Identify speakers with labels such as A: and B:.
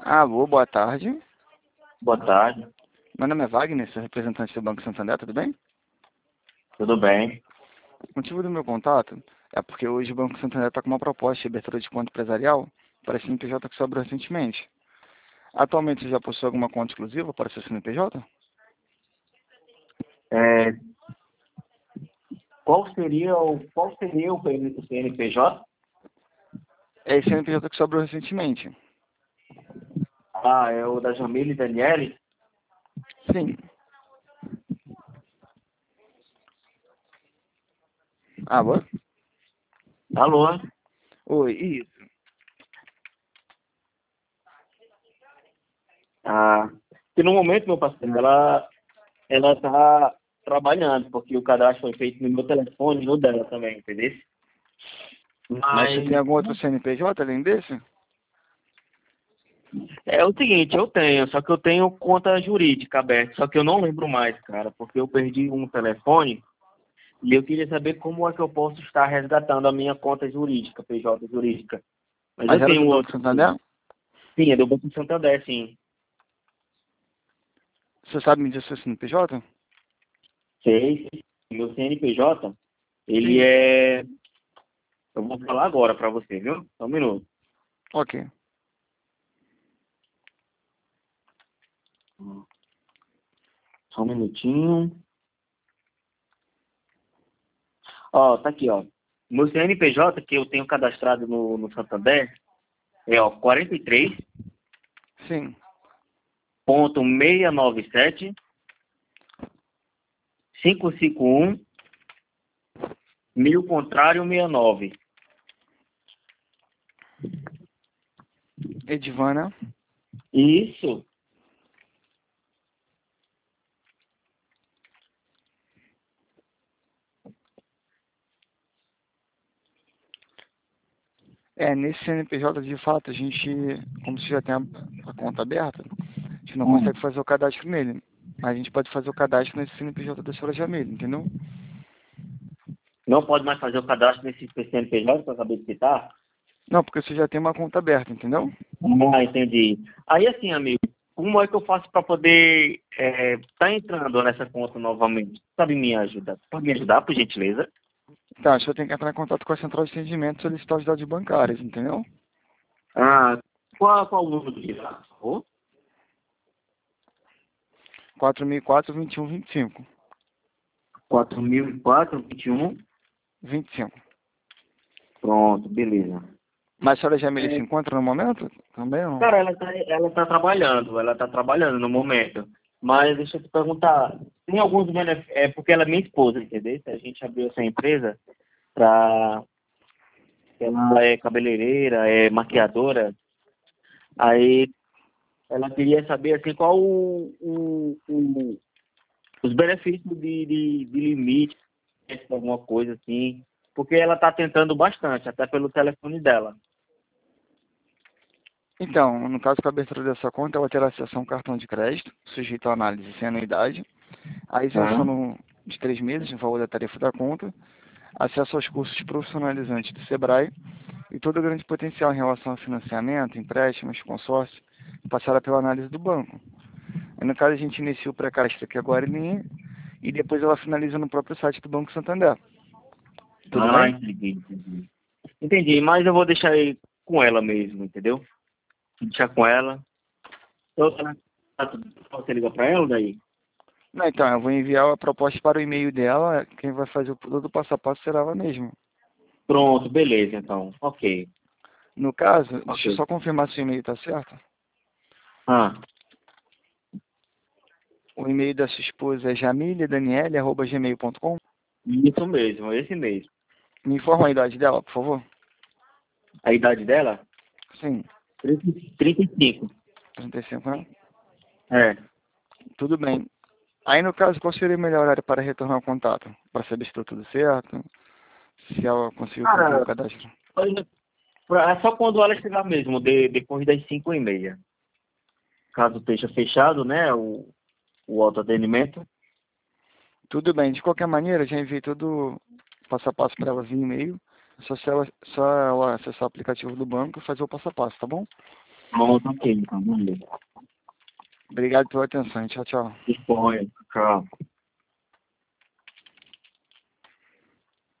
A: Alô, boa tarde.
B: Boa tarde,
A: Meu nome é Wagner, sou representante do Banco Santander, tudo bem?
B: tudo bem?
A: O motivo do meu contato é porque hoje o Banco Santander está com uma proposta de abertura de conta empresarial para CNPJ que sobrou recentemente. Atualmente você já possui alguma conta exclusiva para seu CNPJ?
B: É, qual seria o CNPJ?
A: É esse CNPJ que sobrou recentemente.
B: Ah, é o da Jamile e Daniele?
A: Sim. Alô?
B: Alô?
A: Oi, isso.
B: Ah, que no momento, meu parceiro, ela tá trabalhando, porque o cadastro foi feito no meu telefone e no dela também, entendeu?
A: Mas você tem
B: Mas
A: algum outro CNPJ além desse?
B: é o seguinte, eu tenho, só que eu tenho conta jurídica aberta, só que eu não lembro mais, cara, porque eu perdi um telefone e eu queria saber como é que eu posso estar resgatando a minha conta jurídica, PJ jurídica. Mas
A: Mas
B: eu
A: era do
B: tenho
A: Banco
B: outro.
A: Santander?
B: Sim, é do Banco Santander, sim.
A: Você sabe me dizer seu CNPJ?
B: Sei, sei. Meu CNPJ, ele
A: Sim.
B: é. Eu vou falar agora para você, viu? Só um minuto.
A: Ok.
B: Só um minutinho. Ó, tá aqui, ó. Meu CNPJ que eu tenho cadastrado no Santander é, ó, 43
A: Sim.
B: ponto 697 551 1000 contrário 69.
A: Edvana.
B: Isso.
A: Nesse CNPJ, de fato, a gente, como você já tem a conta aberta, a gente não
B: Hum.
A: consegue fazer o cadastro nele. Mas a gente pode fazer o cadastro nesse CNPJ da senhora Jamile, entendeu?
B: Não pode mais fazer o cadastro nesse CNPJ para saber se tá?
A: Não, porque você já tem uma conta aberta, entendeu?
B: Ah, entendi. Aí assim, amigo, como é que eu faço para poder tá entrando nessa conta novamente? Sabe me ajudar? Pode me ajudar, por gentileza?
A: Então, a senhora tem que entrar em contato com a central de atendimento e solicitar os dados bancários, entendeu?
B: Ah, qual o número de lá?
A: 4004-2125.
B: 4004 21.
A: 25.
B: Pronto, beleza.
A: Mas a senhora Jamile se
B: É,
A: encontra no momento? Também ou não?
B: cara, ela tá trabalhando no momento. Mas deixa eu te perguntar, tem alguns benefícios, é porque ela é minha esposa, entendeu? A gente abriu essa empresa para ela é cabeleireira, é maquiadora. Aí ela queria saber assim qual os benefícios de limite, alguma coisa assim, porque ela está tentando bastante, até pelo telefone dela.
A: Então, no caso com a abertura dessa conta, ela terá acesso a um cartão de crédito, sujeito à análise sem anuidade, a isenção
B: Tá?
A: de 3 meses no valor da tarifa da conta, acesso aos cursos profissionalizantes do SEBRAE e todo o grande potencial em relação a financiamento, empréstimos, consórcio, passará pela análise do banco. Aí, no caso, a gente inicia o pré-cadastro aqui agora em linha e depois ela finaliza no próprio site do Banco Santander. Tudo
B: Ah,
A: bem?
B: entendi. Entendi, mas eu vou deixar aí com ela mesmo, entendeu? Vou deixar com ela. Então, você liga para ela daí?
A: Não, então, eu vou enviar a proposta para o e-mail dela, quem vai fazer todo o passo a passo será ela mesma.
B: Pronto, beleza, então. Ok,
A: No caso, deixa eu
B: ok.
A: só confirmar se o e-mail está certo.
B: Ah,
A: O e-mail da sua esposa é jamiliadaniele@gmail.com.
B: isso mesmo, esse mesmo.
A: Me informa a idade dela, por favor.
B: A idade dela?
A: Sim,
B: 35.
A: 35 anos.
B: É.
A: Tudo bem. Aí, no caso, qual seria o melhor horário para retornar o contato? Para saber se está tudo certo, se ela conseguiu concluir o
B: Cara,
A: cadastro.
B: é só quando ela chegar mesmo, depois das 5h30. Caso esteja fechado, né, o autoatendimento.
A: Tudo bem. De qualquer maneira, já enviei todo o passo a passo para ela via e-mail. Só ela acessar o aplicativo do banco e fazer o passo a passo, tá bom?
B: Pronto, ok, então, beleza.
A: Obrigado pela atenção. Tchau, tchau.
B: Disponha. Tchau.